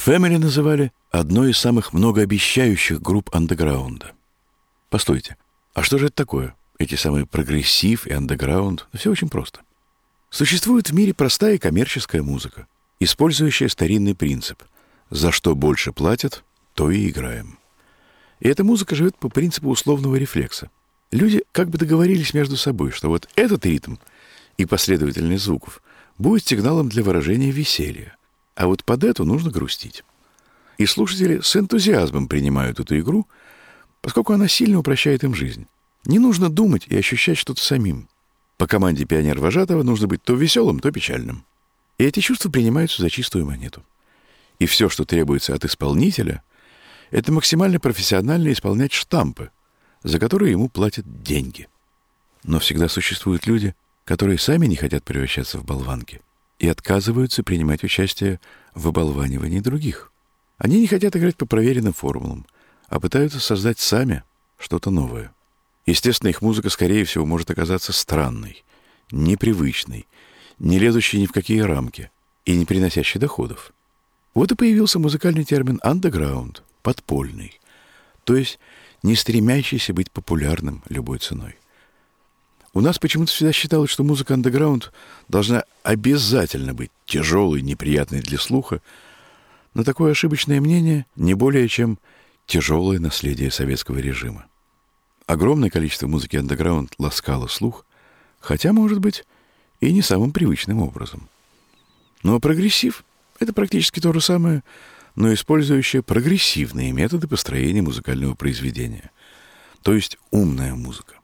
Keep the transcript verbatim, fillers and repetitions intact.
Family называли одной из самых многообещающих групп андеграунда. Постойте, а что же это такое? Эти самые прогрессив и андеграунд? Все очень просто. Существует в мире простая коммерческая музыка, использующая старинный принцип: за что больше платят, то и играем. И эта музыка живет по принципу условного рефлекса. Люди как бы договорились между собой, что вот этот ритм и последовательность звуков будет сигналом для выражения веселья, а вот под эту нужно грустить. И слушатели с энтузиазмом принимают эту игру, поскольку она сильно упрощает им жизнь. Не нужно думать и ощущать что-то самим. По команде пионер-вожатого нужно быть то веселым, то печальным. И эти чувства принимаются за чистую монету. И все, что требуется от исполнителя, это максимально профессионально исполнять штампы, за которые ему платят деньги. Но всегда существуют люди, которые сами не хотят превращаться в болванки и отказываются принимать участие в оболванивании других. Они не хотят играть по проверенным формулам, а пытаются создать сами что-то новое. Естественно, их музыка, скорее всего, может оказаться странной, непривычной, не лезущей ни в какие рамки и не приносящей доходов. Вот и появился музыкальный термин «андеграунд», подпольный, то есть не стремящийся быть популярным любой ценой. У нас почему-то всегда считалось, что музыка андеграунд должна обязательно быть тяжелой, неприятной для слуха, но такое ошибочное мнение не более чем тяжелое наследие советского режима. Огромное количество музыки андеграунд ласкало слух, хотя, может быть, и не самым привычным образом. Но прогрессив — это практически то же самое, но использующее прогрессивные методы построения музыкального произведения, то есть умная музыка.